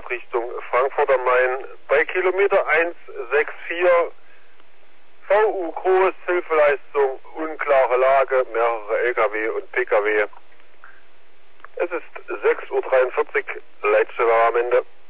Fahrt Richtung Frankfurt am Main. Bei Kilometer 164 VU Groß, Hilfeleistung, unklare Lage, mehrere LKW und PKW. Es ist 6:43 Uhr, Leitstelle am Ende.